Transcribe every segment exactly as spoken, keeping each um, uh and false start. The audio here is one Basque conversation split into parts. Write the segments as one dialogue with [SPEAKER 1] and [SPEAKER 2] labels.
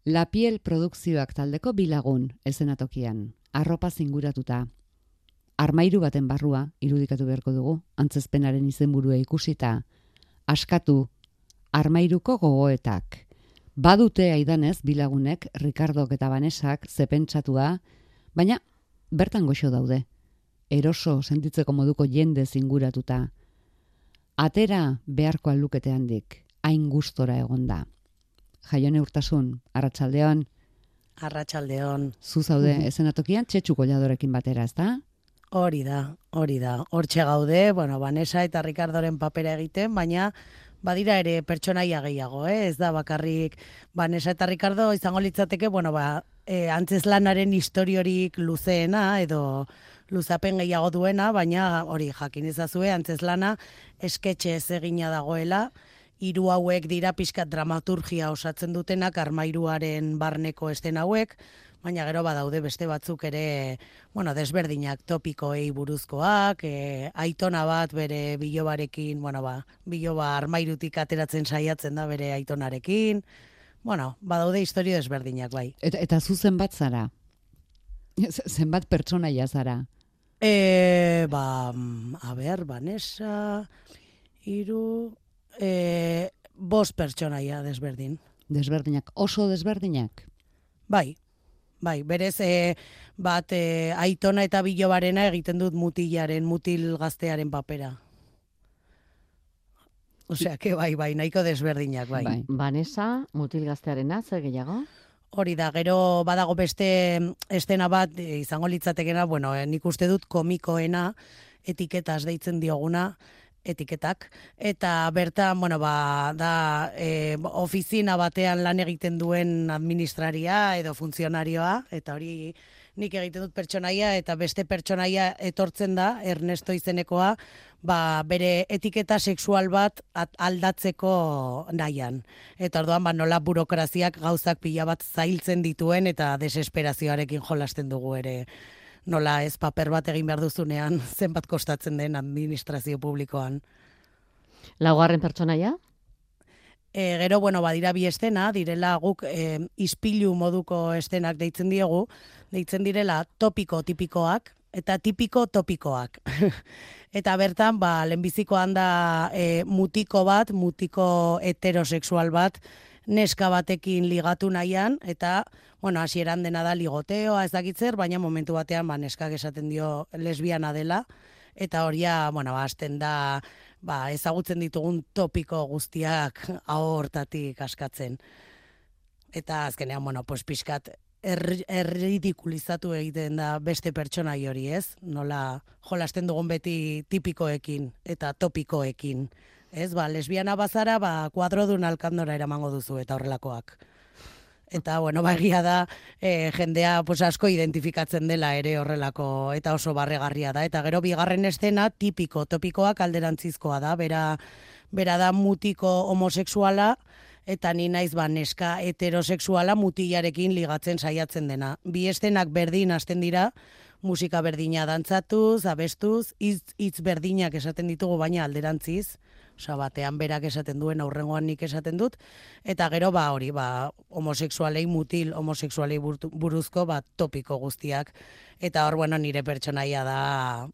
[SPEAKER 1] La Piel produkzioak taldeko bilagun eszenatokian, arropa zinguratuta. Armairu baten barrua irudikatu beharko dugu, antzezpenaren izenburua ikusita. Askatu, armairuko gogoetak. Badute aidanez bilagunek, Ricardok eta Vanesak zepentsatua, baina bertan goxo daude. Eroso sentitzeko moduko jende zinguratuta. Atera beharko alukete handik, hain gustora egonda. Jaione Urtasun, arratsaldeon.
[SPEAKER 2] Arratsaldeon.
[SPEAKER 1] Zu zaude eszenatokian Txetxu Kolladorekin batera, ezta?
[SPEAKER 2] Hori da, hori da. Hortxe gaude, bueno, Vanessa eta Ricardoren papera egiten, baina badira ere pertsonaia gehiago, eh? Ez da bakarrik Vanessa eta Ricardo izango litzateke, bueno, ba, e, antzezlanaren historiorik luzeena edo luzapen gehiago duena, baina hori jakin ezazue antzezlana esketxe ez egina dagoela. Hiru hauek dira pixkat dramaturgia osatzen dutenak armairuaren barneko esten hauek, baina gero badaude beste batzuk ere, bueno, desberdinak topikoei buruzkoak, e, aitona bat bere bilobarekin, bueno, ba, biloba armairutik ateratzen saiatzen da bere aitonarekin, bueno, badaude historio desberdinak, bai.
[SPEAKER 1] Eta, eta zu zenbat zara? Zenbat pertsonaia zara?
[SPEAKER 2] E, ba, a ber, Vanessa, hiru, e, bost pertsonaia desberdin.
[SPEAKER 1] Desberdinak, oso desberdinak?
[SPEAKER 2] Bai. Bai, berez e, bat e, aitona eta bilobarena egiten dut mutilaren, mutil gaztearen papera. Osea, que bai, bai, nahiko desberdinak, bai.
[SPEAKER 3] bai. Vanessa, mutil gaztearena, zer gehiago?
[SPEAKER 2] Hori da, gero badago beste estena bat, e, izango litzatekena, bueno, e, nik uste dut komikoena, etiketas deitzen dioguna, etiketak, eta bertan, bueno, ba, da, e, ofizina batean lan egiten duen administraria edo funtzionarioa, eta hori nik egiten dut pertsonaia, eta beste pertsonaia etortzen da, Ernesto izenekoa, ba, bere etiketa sexual bat aldatzeko nahian. Eta orduan, ba, nola burokraziak gauzak pila bat zailtzen dituen, eta desesperazioarekin jolasten dugu ere, nola ez paper bat egin behar duzunean zenbat kostatzen den administrazio publikoan.
[SPEAKER 3] Laugarren pertsonaia?
[SPEAKER 2] E, gero, bueno, badira bi estena, direla guk e, ispilu moduko estenak deitzen diegu, deitzen direla topiko tipikoak eta tipiko topikoak. Eta bertan, ba, lehenbizikoan da e, mutiko bat, mutiko heterosexual bat, neska batekin ligatu nahian, eta, bueno, hasieran dena da ligoteoa ez dakitzer, baina momentu batean, ba, neskak esaten dio lesbiana dela, eta horia, bueno, hasten da, ba, ezagutzen ditugun topiko guztiak ahortatik askatzen. Eta azkenean, bueno, pues pixkat, erridikulizatu egiten da beste pertsonai hori, ez? Nola jolasten dugun beti tipikoekin eta topikoekin. Ez, ba, lesbiana bazara, ba, kuadrodun alkandora eramango duzu eta horrelakoak. Eta, bueno, ba, egia da, e, jendea pues, asko identifikatzen dela ere horrelako, eta oso barregarria da. Eta gero, bigarren estena, tipiko, topikoak alderantzizkoa da. Bera, bera da mutiko homosexuala, eta ni naiz ba, neska heterosexuala mutilarekin ligatzen saiatzen dena. Bi estenak berdin hasten dira, musika berdina dantzatuz, abestuz, hitz hitz berdinak esaten ditugu baina alderantziz. Osa, batean berak esaten duen, aurrengoan nik esaten dut, eta gero, ba, hori, ba, homosexualei, mutil homosexualei buruzko, ba, topiko guztiak, eta hor, bueno, nire pertsonaia da,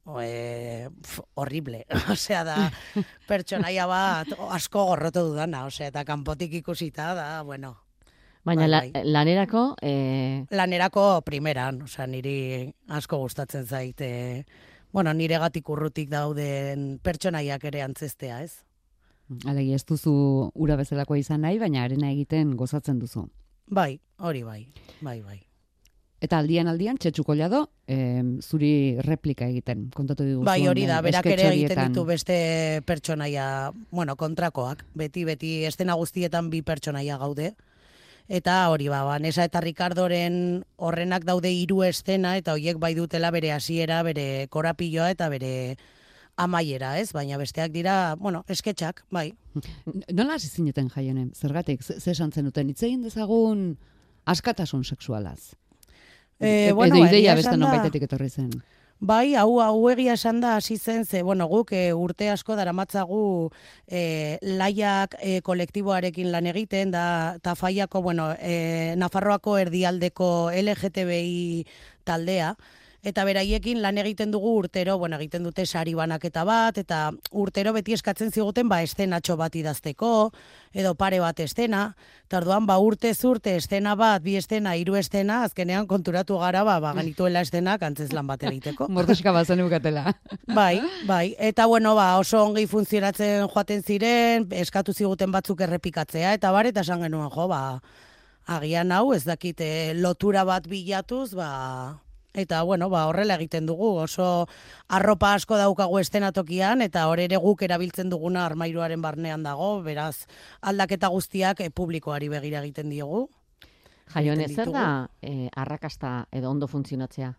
[SPEAKER 2] e, pf, horrible, osea, da, pertsonaia bat, asko gorroto dudana, osea, eta kanpotik ikusita, da, bueno.
[SPEAKER 3] Baina
[SPEAKER 2] bai,
[SPEAKER 3] bai. La, lanerako... E...
[SPEAKER 2] Lanerako primeran, osea, niri asko gustatzen zait, e, bueno, nire gatik urrutik dauden pertsonaiak ere antzestea, ez?
[SPEAKER 1] Alegi, ez duzu ura bezalakoa izan nahi, baina arena egiten gozatzen duzu.
[SPEAKER 2] Bai, hori bai, bai, bai.
[SPEAKER 1] Eta aldian aldian, Txetxu Kollado, eh, zuri replika egiten, kontatu diguzun.
[SPEAKER 2] Bai, hori da, berak ere egiten
[SPEAKER 1] horietan.
[SPEAKER 2] ditu beste pertsonaia, bueno, kontrakoak, beti, beti, estena guztietan bi pertsonaia gaude. Eta hori ba, Vanessa eta Ricardoren horrenak daude hiru estena, eta horiek bai dutela bere hasiera, bere korapilloa eta bere amaiera, ez? Baina besteak dira, bueno, esketxak, bai.
[SPEAKER 1] Nola hasi zineten Jaione? Zergatik, ze esan zenuten, hitz egin dezagun askatasun sexualaz?
[SPEAKER 2] E,
[SPEAKER 1] Edo
[SPEAKER 2] bueno,
[SPEAKER 1] ideia
[SPEAKER 2] egia
[SPEAKER 1] beste
[SPEAKER 2] esan da-
[SPEAKER 1] nonbaitetik etorri zen.
[SPEAKER 2] Bai, hau hau egia esan da hasi zen, ze, bueno, guk e, urte asko daramatzagu e, laiak e, kolektiboarekin lan egiten, da Tafaiako, bueno, e, Nafarroako erdialdeko L G T B I taldea, eta beraiekin lan egiten dugu urtero, bueno, egiten dute sari banaketa bat, eta urtero beti eskatzen ziguten, ba, estenatxo bat idazteko, edo pare bat estena, eta orduan, ba, urte zurte estena bat, bi estena, hiru estena, azkenean konturatu gara, ba, ba genituela estenak antzeslan bat egiteko.
[SPEAKER 1] Mordoska bazen ukatela.
[SPEAKER 2] Bai, bai, eta bueno, ba, oso ongi funtzionatzen joaten ziren, eskatu ziguten batzuk errepikatzea, eta bar, eta esan genuen, jo, ba, agian hau, ez dakite lotura bat bilatuz, ba, eta, bueno, ba, horrela egiten dugu, oso arropa asko daukagu estenatokian, eta hor ere guk erabiltzen duguna armairuaren barnean dago, beraz, aldaketa guztiak e, publikoari begira egiten diogu.
[SPEAKER 3] Jaione, zer da eh, arrakasta edo ondo funtzionatzea?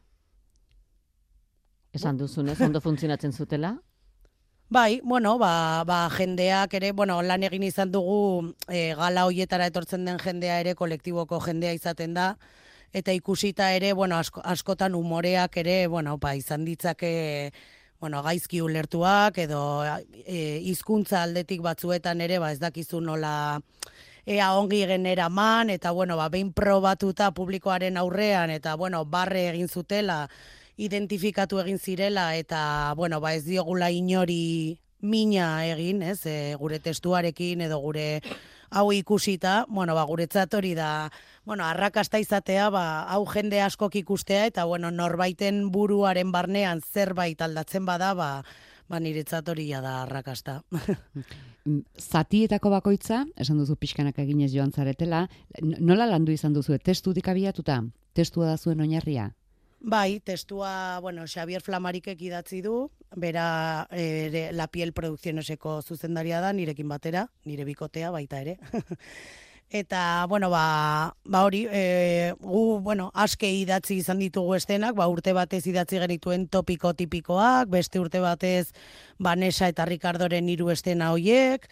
[SPEAKER 3] Esan duzunez, ondo funtzionatzen zutela?
[SPEAKER 2] Bai, bueno, ba, ba, jendeak ere, bueno, lan egin izan dugu e, gala hoietara etortzen den jendea ere kolektiboko jendea izaten da, eta ikusita ere, bueno, asko, askotan umoreak ere, bueno, ba, izan ditzake, bueno, gaizki ulertuak, edo e, hizkuntza aldetik batzuetan ere, ba, ez dakizu nola ea ongi generaman, eta, bueno, ba, behin probatuta publikoaren aurrean, eta, bueno, barre egin zutela, identifikatu egin zirela, eta, bueno, ba, ez diogula inori mina egin, ez, e, gure testuarekin, edo gure hau ikusita, bueno, ba, guretzat hori da, bueno, arrakasta izatea, ba, hau jende askok ikustea, eta, bueno, norbaiten buruaren barnean zerbait aldatzen bada, ba, ba niretzat hori da arrakasta.
[SPEAKER 1] Zatietako bakoitza, esan duzu pixkanak eginez joan zaretela, nola landu izan duzu, testutik abiatuta? Testua da zuen oinarria?
[SPEAKER 2] Bai, testua, bueno, Xavier Flamarikek idatzi du, bera e, La Piel Produccioneseko zuzendaria da, nirekin batera, nire bikotea baita ere. Eta, bueno, ba, ba hori, e, gu, bueno, aske idatzi izan ditugu estenak, ba, urte batez idatzi genituen topiko tipikoak, beste urte batez Vanessa eta Ricardoren hiru estena hoiek,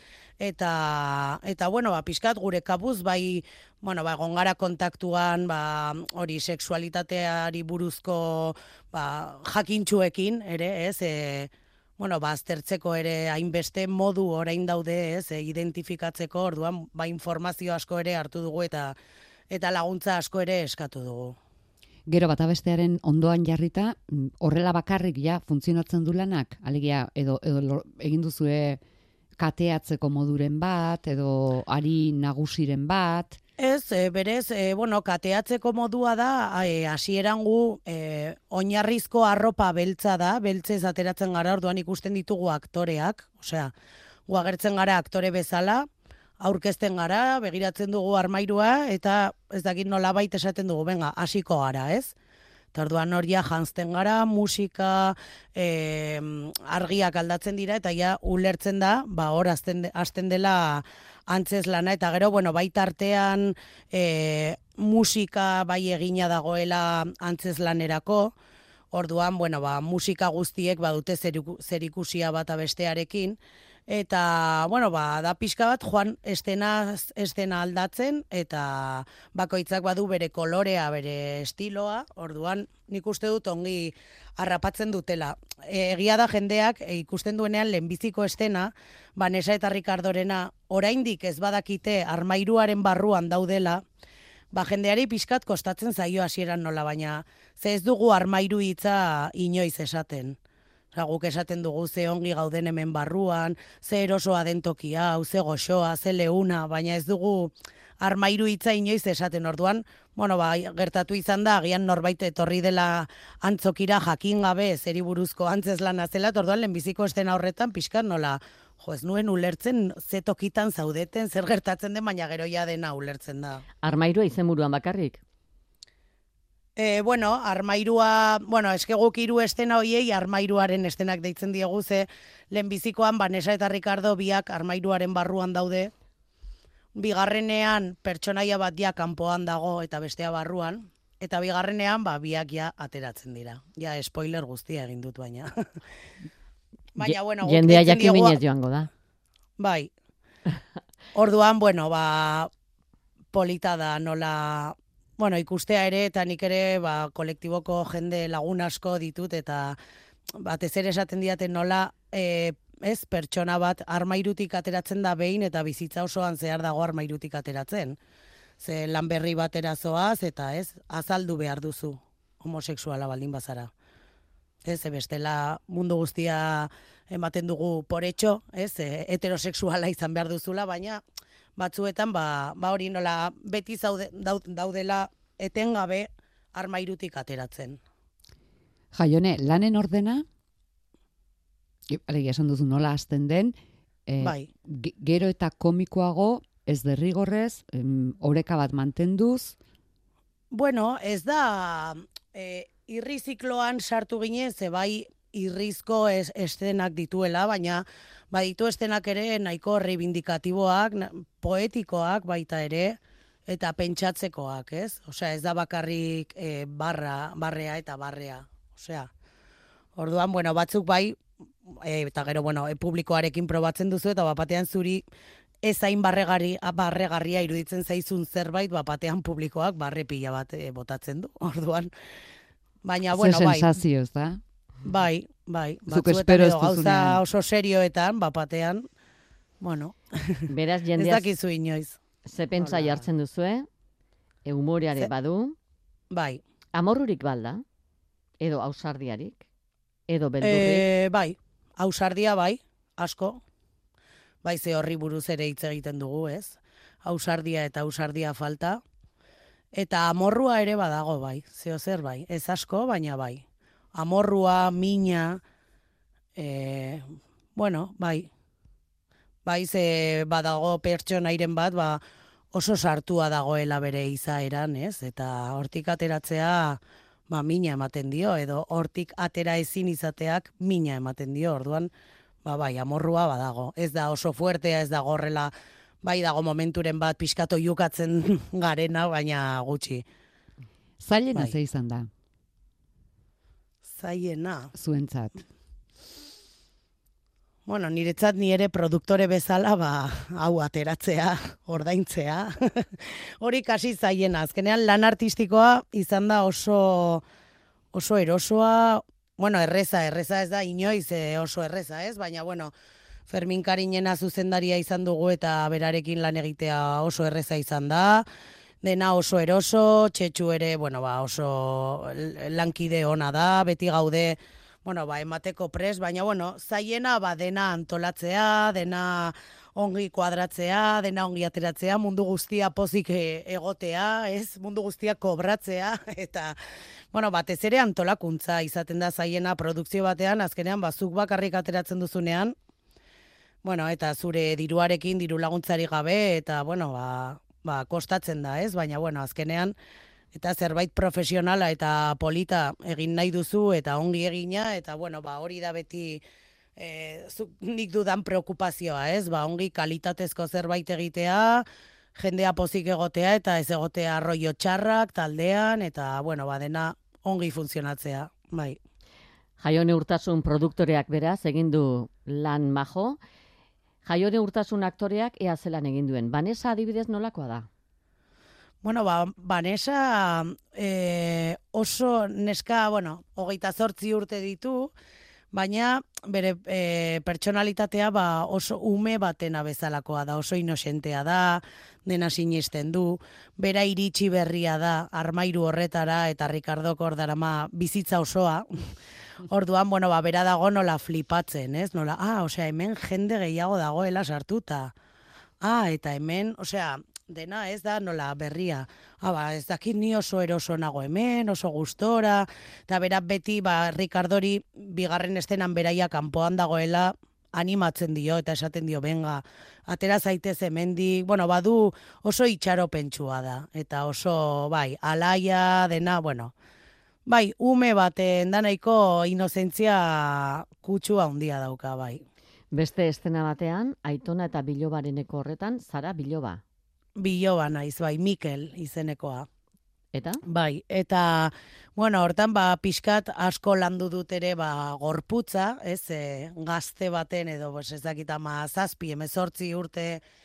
[SPEAKER 2] eta, eta bueno, ba, pixkat gure kabuz, bai, bueno, ba, egon gara kontaktuan, ba, hori, sexualitateari buruzko, ba, jakintxuekin, ere, ez, e, bueno, ba, aztertzeko ere hainbeste modu orain daude, ez, e, identifikatzeko, orduan, ba, informazio asko ere hartu dugu eta eta laguntza asko ere eskatu dugu.
[SPEAKER 1] Gero bata bestearen ondoan jarrita, horrela bakarrik ja funtzionatzen du lanak, alegia, edo, edo egin duzue kateatzeko moduren bat, edo ari nagusiren bat.
[SPEAKER 2] Ez, e, berez, e, bueno, kateatzeko modua da, e, hasieran gu, e, oinarrizko arropa beltza da, beltzez ateratzen gara, orduan ikusten ditugu aktoreak, osea, gu agertzen gara aktore bezala, aurkezten gara, begiratzen dugu armairua, eta ez dakit nolabait esaten dugu, venga, hasiko gara, ez? Eta orduan hor ja janzten gara, musika, e, argiak aldatzen dira, eta ja ulertzen da, ba hor hasten hasten dela antzez lana, eta gero, bueno, baita artean e, musika bai egina dagoela antzez lanerako, orduan, bueno, ba, musika guztiek badute zerikusia bata bestearekin, eta, bueno, ba, da pixka bat joan estena, estena aldatzen, eta bakoitzak badu bere kolorea, bere estiloa, orduan nik uste dut ongi harrapatzen dutela. E, egia da jendeak e, ikusten duenean lehenbiziko estena, Vanessa eta Ricardorena, oraindik ez badakite armairuaren barruan daudela, ba jendeari pixkat kostatzen zaio hasieran nola, baina ze ez dugu armairu hitza inoiz esaten. Guk esaten dugu ze ongi gauden hemen barruan, ze erosoa den tokia, hau, ze goxoa, ze leuna, baina ez dugu armairu hitza inoiz esaten. Orduan, bueno, ba, gertatu izan da, agian norbait etorri dela antzokira jakin gabe zeri buruzko antzez lana zela, orduan lehenbiziko estena horretan pixkat nola, jo, ez nuen ulertzen ze tokitan zaudeten, zer gertatzen den, baina gero ja dena ulertzen da.
[SPEAKER 3] Armairua izenburuan bakarrik?
[SPEAKER 2] E, bueno, armairua, bueno, eske guk hiru estena hoiei armairuaren estenak deitzen diegu, ze lehenbizikoan Vanessa eta Ricardo biak armairuaren barruan daude, bigarrenean pertsonaia bat ja kanpoan dago eta bestea barruan, eta bigarrenean ba, biak ja ateratzen dira. Ja, spoiler guztia egin dut baina. Baina, bueno,
[SPEAKER 3] jendea jakiminez joango da.
[SPEAKER 2] Bai. Orduan, bueno, ba, polita da nola bueno, ikustea ere, eta nik ere, ba, kolektiboko jende lagun asko ditut, eta batez ere esaten diaten nola, e, ez, pertsona bat armairutik ateratzen da behin, eta bizitza osoan zehar dago armairutik ateratzen. Ze lan berri batera zoaz, eta ez, azaldu behar duzu, homosexuala baldin bazara. Ez, bestela mundu guztia ematen dugu por hecho, ez, heterosexuala izan behar duzula, baina batzuetan, ba, ba hori nola beti zaude, daudela etengabe armairutik ateratzen.
[SPEAKER 1] Jaione, lanen ordena, alegia esan duzu nola hasten den, e,
[SPEAKER 2] bai.
[SPEAKER 1] Gero eta komikoago, ez derrigorrez, em, oreka bat mantenduz?
[SPEAKER 2] Bueno, ez da, e, irrizikloan sartu ginen, ze bai irrizko es, estenak dituela, baina baditu estenak ere nahiko reivindikatiboak, poetikoak baita ere, eta pentsatzekoak, ez? Osea, ez da bakarrik e, barra, barrea eta barrea. Osea, orduan, bueno, batzuk bai, e, eta gero, bueno, e, publikoarekin probatzen duzu, eta bapatean zuri ez hain barregarri, barregarria iruditzen zaizun zerbait, bapatean publikoak barre pila bat e, botatzen du. Orduan, baina, bueno, bai.
[SPEAKER 1] Ze sensazioz, da?
[SPEAKER 2] Bai, bai.
[SPEAKER 1] Zuk espero ez
[SPEAKER 2] gauza
[SPEAKER 1] duzunean.
[SPEAKER 2] oso serioetan, bapatean, bueno,
[SPEAKER 3] Beraz,
[SPEAKER 2] ez
[SPEAKER 3] jendeaz,
[SPEAKER 2] dakizu inoiz.
[SPEAKER 3] ze pentsa
[SPEAKER 2] Hola.
[SPEAKER 3] jartzen duzue, e, humoreare
[SPEAKER 2] Ze-
[SPEAKER 3] badu,
[SPEAKER 2] Bai.
[SPEAKER 3] amorrurik balda, edo ausardiarik, edo beldurrik,
[SPEAKER 2] E, bai, ausardia bai, asko. Bai, ze horri buruz ere hitz egiten dugu, ez? Ausardia eta ausardia falta. Eta amorrua ere badago bai, zeo zer bai, ez asko, baina bai. Amorrua, mina, e, bueno, bai. Bai, ze badago pertsonairen bat, ba, oso sartua dagoela bere izaeran, ez? Eta hortik ateratzea, ba, mina ematen dio, edo hortik atera ezin izateak mina ematen dio, orduan, ba, bai, amorrua badago. Ez da oso fuertea, ez da gorrela, bai dago momenturen bat pixkato jukatzen garena, baina gutxi.
[SPEAKER 1] Zailena
[SPEAKER 2] Bai.
[SPEAKER 1] ze izan da,
[SPEAKER 2] Zaiena.
[SPEAKER 1] zuentzat.
[SPEAKER 2] Bueno, niretzat ni ere produktore bezala, ba, hau ateratzea, ordaintzea. Hori kasi zaiena. Azkenean lan artistikoa izan da oso, oso erosoa, bueno, erreza, erreza ez da inoiz eh, oso erreza, ez? Baina, bueno, Fermin Karinena zuzendaria izan dugu eta berarekin lan egitea oso erreza izan da. Dena oso eroso, Txetxu ere, bueno, ba, oso lankide ona da, beti gaude, bueno, ba, emateko pres, baina, bueno, zaiena, ba, dena antolatzea, dena ongi kuadratzea, dena ongi ateratzea, mundu guztia pozik e- egotea, ez, mundu guztia kobratzea, eta, bueno, batez ere antolakuntza izaten da zaiena produkzio batean, azkenean, bazuk bakarrik ateratzen duzunean, bueno, eta zure diruarekin, diru laguntzari gabe, eta, bueno, ba, ba, kostatzen da, ez, baina, bueno, azkenean, eta zerbait profesionala eta polita egin nahi duzu, eta ongi egina, eta, bueno, ba, hori da beti e, zuk, nik dudan preokupazioa, ez, ba, ongi kalitatezko zerbait egitea, jendea pozik egotea, eta ez egotea arroio txarrak taldean, eta, bueno, ba, dena ongi funtzionatzea, bai.
[SPEAKER 3] Jaione Urtasun produktoreak beraz, egin du lan majo. Jaione Urtasun aktoreak ea zelan egin duen. Vanessa adibidez nolakoa da?
[SPEAKER 2] Bueno, ba, Vanessa e, oso neska, bueno, hogeita zortzi urte ditu, baina bere e, pertsonalitatea ba, oso ume batena bezalakoa da, oso inosentea da, dena sinisten du, bera iritsi berria da, armairu horretara, eta Ricardok hor darama bizitza osoa. Orduan, bueno, ba, bera dago nola flipatzen, ez? Nola, ah, osea, hemen jende gehiago dagoela sartuta. Ah, eta hemen, osea, dena ez da nola berria. Ah, ba, ez dakit ni oso eroso nago hemen, oso gustora, eta bera beti, ba, Ricardori bigarren estenan beraia kanpoan dagoela animatzen dio, eta esaten dio, benga, atera zaitez hemendik, bueno, badu oso itxaropentsua da, eta oso, bai, alaia, dena, bueno, bai, ume baten da nahiko inozentzia kutsua handia dauka, bai.
[SPEAKER 3] Beste estena batean, Aitona eta Bilobareneko horretan, Zara Biloba.
[SPEAKER 2] Biloba naiz, bai, Mikel izenekoa.
[SPEAKER 3] Eta?
[SPEAKER 2] Bai, eta, bueno, hortan, ba, pixkat asko landu dut ere, ba, gorputza, ez, e, gazte baten edo, pues, ez dakit ama zazpi, emezortzi urte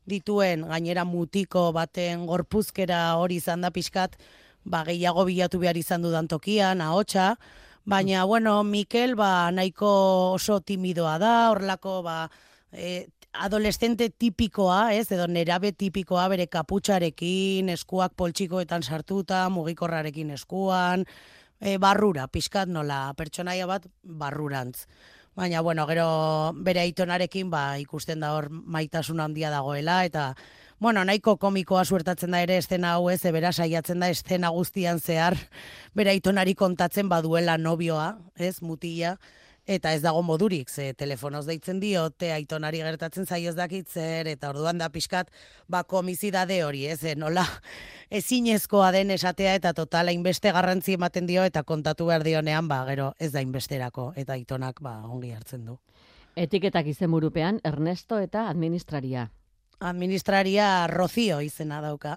[SPEAKER 2] dituen, gainera mutiko baten gorpuzkera hori izan da pixkat, ba, gehiago bilatu behar izan dudan tokian, ahotsa, baina, bueno, Mikel, ba, nahiko oso timidoa da, horrelako, ba, e, adolescente tipikoa, ez, edo nerabe tipikoa bere kaputxarekin, eskuak poltsikoetan sartuta, mugikorrarekin eskuan, e, barrura, pixkat nola, pertsonaia bat barrurantz. Baina, bueno, gero bere aitonarekin ba, ikusten da hor maitasun handia dagoela, eta, bueno, nahiko komikoa suertatzen da ere estena hau ez, ebera saiatzen da estena guztian zehar bere aitonari kontatzen baduela nobioa, ez, mutila, eta ez dago modurik, ze telefonoz deitzen diote, aitonari gertatzen zaio ez dakitzer, eta orduan da pixkat, ba, komizidade hori, ez, e, nola, ezinezkoa den esatea, eta total, hainbeste garrantzi ematen dio, eta kontatu behar dionean, ba, gero, ez da hainbesterako, eta aitonak, ba, ongi hartzen du.
[SPEAKER 3] Etiketak izenburupean, Ernesto eta administraria.
[SPEAKER 2] Administraria Rocío izena dauka.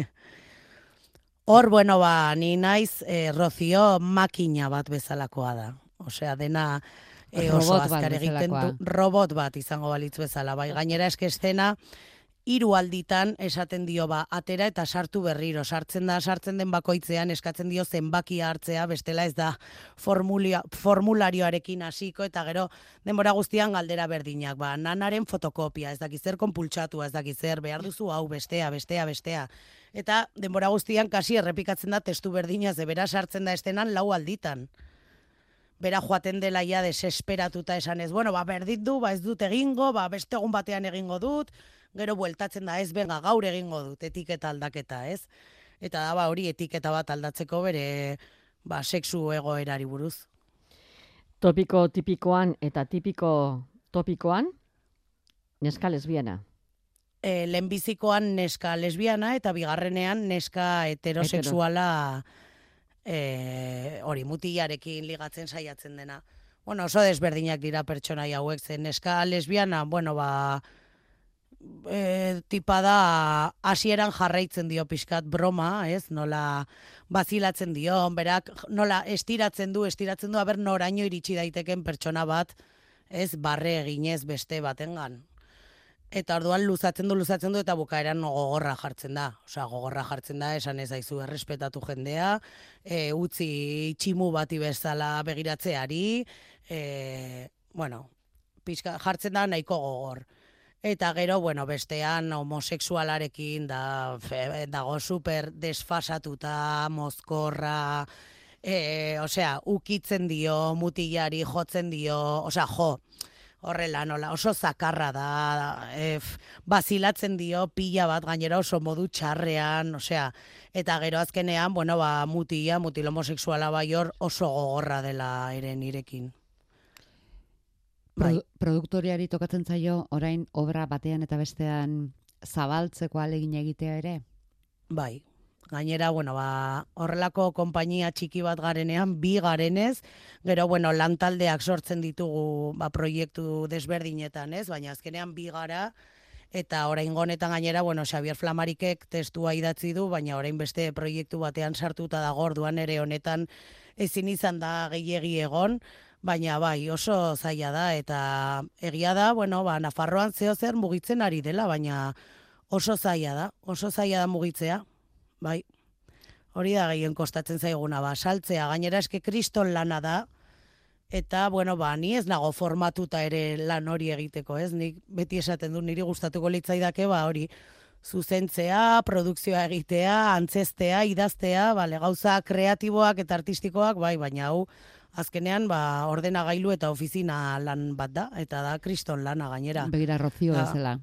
[SPEAKER 2] Hor, bueno, ba, ni naiz, eh, Rocío makina bat bezalakoa da. Osea, dena e, oso azkar egiten du, robot bat izango balitz bezala, bai, gainera eske estena hiru alditan esaten dio ba, atera eta sartu berriro, sartzen da, sartzen den bakoitzean eskatzen dio zenbakia hartzea, bestela ez da formulia, formularioarekin hasiko eta gero denbora guztian galdera berdinak, ba, nanaren fotokopia, ez dakiz zer konpultsatu, ez dakiz zer, behar duzu hau, bestea, bestea, bestea. Eta denbora guztian kasi errepikatzen da testu berdina, ze bera sartzen da estenan lau alditan. Bera joaten dela ja desesperatuta esanez, bueno, ba, berdit du, ba, ez dut egingo, ba, beste egun batean egingo dut, gero bueltatzen da, ez, benga, gaur egingo dut, etiketa aldaketa, ez? Eta da, ba, hori etiketa bat aldatzeko bere, ba, sexu egoerari buruz.
[SPEAKER 3] Topiko tipikoan eta tipiko topikoan, neska lesbiana.
[SPEAKER 2] E, lehenbizikoan neska lesbiana eta bigarrenean neska heterosexuala... Hetero. E, hori mutilarekin ligatzen saiatzen dena. Bueno, oso desberdinak dira pertsonai hauek, zen neska lesbiana, bueno, ba, e, tipa da hasieran jarraitzen dio pixkat broma, ez? Nola bazilatzen dio, berak nola estiratzen du, estiratzen du, aber noraino iritsi daiteken pertsona bat, ez, barre eginez beste batengan. Eta orduan luzatzen du, luzatzen du, eta bukaeran gogorra jartzen da. Osea, gogorra jartzen da, esan ez aizu errespetatu jendea, e, utzi tximu bati bezala begiratzeari, e, bueno, pixka, jartzen da nahiko gogor. Eta gero, bueno, bestean homosexualarekin da, fe, dago super desfasatuta, mozkorra, e, osea, ukitzen dio, mutilari jotzen dio, osea, jo, horrela, nola, oso zakarra da, e, bazilatzen dio, pila bat, gainera oso modu txarrean, osea, eta gero azkenean, bueno, ba, mutila, mutil homosexuala bai hor oso gogorra dela ere nirekin.
[SPEAKER 1] Bai. Pro, produktoriari tokatzen zaio, orain obra batean eta bestean zabaltzeko alegin egitea ere?
[SPEAKER 2] Bai. Gainera, bueno, ba, horrelako konpainia txiki bat garenean, bi garenez, gero, bueno, lantaldeak sortzen ditugu ba, proiektu desberdinetan, ez? Baina azkenean bi gara, eta orain honetan gainera, bueno, Xavier Flamarikek testua idatzi du, baina orain beste proiektu batean sartuta dago, orduan ere honetan ezin izan da gehiegi egon, baina bai, oso zaila da, eta egia da, bueno, ba, Nafarroan zeo zer mugitzen ari dela, baina oso zaila da, oso zaila da mugitzea. Bai, hori da gehien kostatzen zaiguna, ba, saltzea, gainera eske kriston lana da, eta, bueno, ba, ni ez nago formatuta ere lan hori egiteko, ez? Nik beti esaten du, niri gustatuko litzaidake, ba, hori, zuzentzea, produkzioa egitea, antzestea, idaztea, bale, gauza kreatiboak eta artistikoak, bai, baina hau, azkenean, ba, ordenagailu eta ofizina lan bat da, eta da kriston lana gainera.
[SPEAKER 1] Begira, Rocío bezala.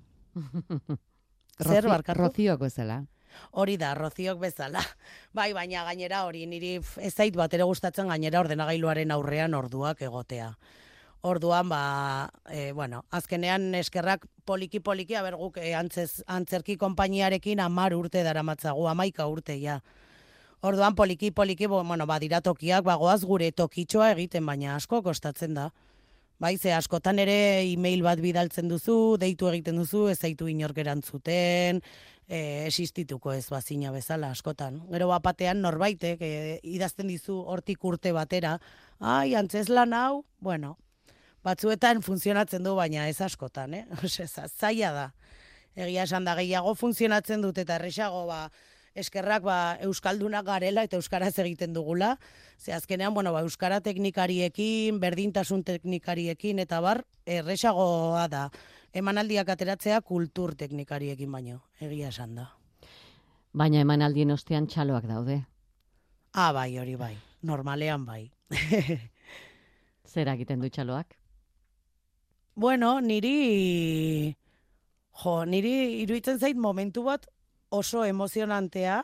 [SPEAKER 2] Zer barkatu?
[SPEAKER 1] Rocíok bezala.
[SPEAKER 2] Hori da, Roziok bezala. Bai, baina gainera hori niri ez zait bat ere gustatzen gainera ordenagailuaren aurrean orduak egotea. Orduan, ba, e, bueno, azkenean eskerrak poliki-poliki, aber guk e, antzez, antzerki konpainiarekin amar urte daramatzagu, amaika urte, ja. Orduan, poliki-poliki, bueno, ba, dira tokiak, bagoaz gure tokitxoa egiten, baina asko kostatzen da. Bai, ze askotan ere e-mail bat bidaltzen duzu, deitu egiten duzu, ez zaitu inork erantzuten, e, existituko ez bazina bezala askotan. Gero bapatean norbaitek e, idazten dizu hortik urte batera, ai, antzeslan hau, bueno, batzuetan funtzionatzen du, baina ez askotan, eh? Osea, zaila da. Egia esan da gehiago funtzionatzen dut eta erresago ba, eskerrak ba, euskaldunak garela eta euskaraz egiten dugula. Ze azkenean, bueno, ba, euskara teknikariekin, berdintasun teknikariekin eta bar, erresagoa da. Emanaldiak ateratzea kultur teknikariekin baino, egia esan da.
[SPEAKER 3] Baina emanaldien ostean txaloak daude.
[SPEAKER 2] Ah, bai, hori bai. Normalean bai.
[SPEAKER 3] Zer egiten du txaloak?
[SPEAKER 2] Bueno, niri... Jo, niri iruditzen zait momentu bat oso emozionantea.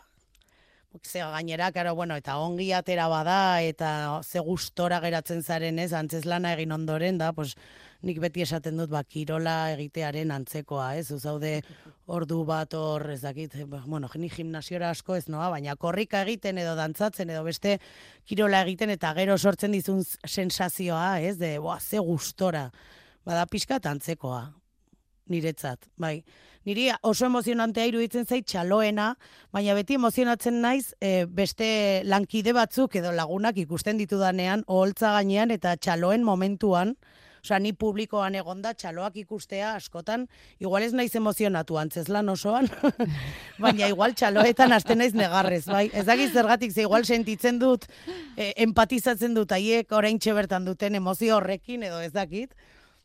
[SPEAKER 2] Ze gainera, karo, bueno, eta ongi atera bada, eta ze gustora geratzen zaren ez, antzeslana egin ondoren da, pues, nik beti esaten dut, ba, kirola egitearen antzekoa, ez, zaude ordu bat hor, ez dakit, bueno, ni gimnasiora asko ez noa, baina korrika egiten edo dantzatzen edo beste kirola egiten, eta gero sortzen dizun sensazioa, ez, de, boa, ze gustora, bada pixka antzekoa, niretzat, bai. Niri oso emozionantea iruditzen zait txaloena, baina beti emozionatzen naiz e, beste lankide batzuk edo lagunak ikusten ditudanean, oholtza gainean eta txaloen momentuan, osea, ni publikoan egonda txaloak ikustea askotan, igual ez naiz emozionatu antzeslan osoan, baina igual txaloetan hasten naiz negarrez, bai? Ez dakit zergatik, ze igual sentitzen dut, e, empatizatzen dut haiek oraintxe bertan duten emozio horrekin edo ez dakit,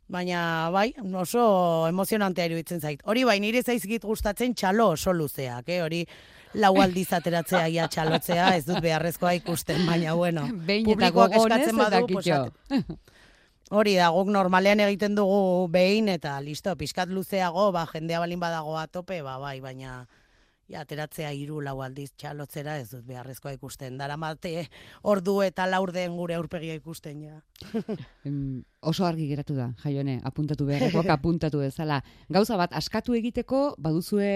[SPEAKER 2] baina bai, oso emozionantea iruditzen zait. Hori bai, nire zaizkit gustatzen txalo oso luzeak, eh? Hori lau aldiz ateratzea ia txalotzea, ez dut beharrezkoa ikusten, baina bueno, publikoak eskatzen badu, posat. Hori da, guk normalean egiten dugu behin eta listo, pixkat luzeago, ba, jendea balin badago tope, ba, bai, baina ja, ateratzea hiru lau aldiz txalotzera ez dut beharrezkoa ikusten. Daramate ordu eta laurden gure aurpegia ikusten, ja.
[SPEAKER 1] Em, oso argi geratu da, Jaione, apuntatu beharrekoak apuntatu bezala. Gauza bat, askatu egiteko, baduzue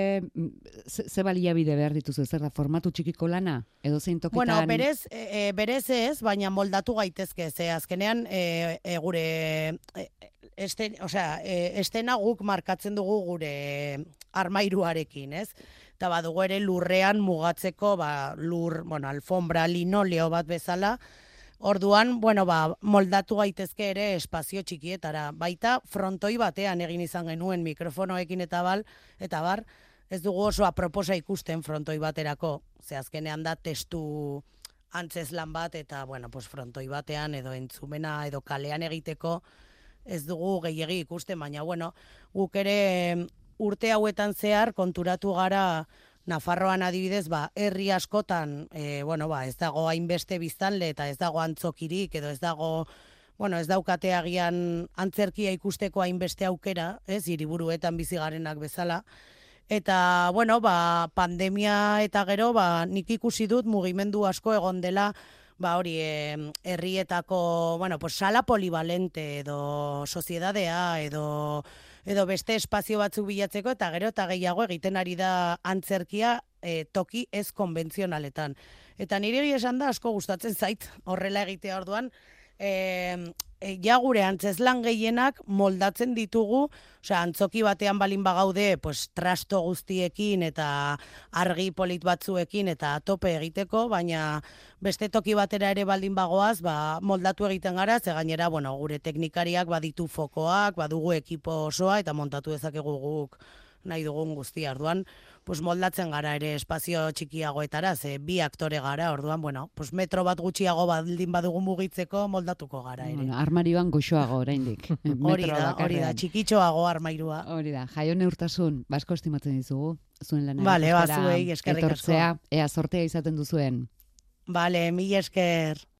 [SPEAKER 1] ze, ze baliabide behar dituzu, zer da, formatu txikiko lana? Edo zein tokitan...
[SPEAKER 2] Bueno, berez, e, berez ez, baina moldatu gaitezke, ze azkenean e, e, gure... E, este, osea, e, estena guk markatzen dugu gure armairuarekin, ez? Eta badugu ere lurrean mugatzeko, ba, lur, bueno, alfombra, linoleo bat bezala, orduan, bueno, ba, moldatu gaitezke ere espazio txikietara. Baita frontoi batean egin izan genuen mikrofonoekin eta bal, eta bar, ez dugu oso aproposa ikusten frontoi baterako. Ze azkenean da testu antzeslan bat, eta, bueno, pues frontoi batean edo entzumena edo kalean egiteko ez dugu gehiegi ikusten, baina, bueno, guk ere urte hauetan zehar konturatu gara Nafarroan adibidez, ba, herri askotan, e, bueno, ba, ez dago hainbeste biztanle eta ez dago antzokirik edo ez dago, bueno, ez daukate agian antzerkia ikusteko hainbeste aukera, ez, hiriburuetan bizi garenak bezala. Eta, bueno, ba, pandemia eta gero, ba, nik ikusi dut mugimendu asko egon dela, ba, hori, eh, herrietako, bueno, pues, sala polivalente edo soziedadea edo edo beste espazio batzuk bilatzeko, eta gero eta gehiago egiten ari da antzerkia e, toki ez konbentzionaletan. Eta nire esan da asko gustatzen zait horrela egitea orduan, e, e, ja gure antzeslan gehienak moldatzen ditugu, osea, antzoki batean balin bagaude, pues, trasto guztiekin eta argi polit batzuekin eta tope egiteko, baina beste toki batera ere baldin bagoaz, ba, moldatu egiten gara, ze gainera, bueno, gure teknikariak baditu fokoak, badugu ekipo osoa eta montatu dezakegu guk nahi dugun guztia. Orduan, pues moldatzen gara ere espazio txikiagoetara, ze bi aktore gara, orduan, bueno, pues metro bat gutxiago baldin badugu mugitzeko moldatuko gara ere.
[SPEAKER 1] Bueno, armarioan goxoago oraindik.
[SPEAKER 2] Hori da, hori da, txikitxoago armairua.
[SPEAKER 1] Hori da, Jaione Urtasun, basko estimatzen dizugu, zuen lanaren
[SPEAKER 2] Vale, ba, zuei, eskerrik asko.
[SPEAKER 1] Etortzea, ea sortea izaten duzuen.
[SPEAKER 2] Vale, mila esker.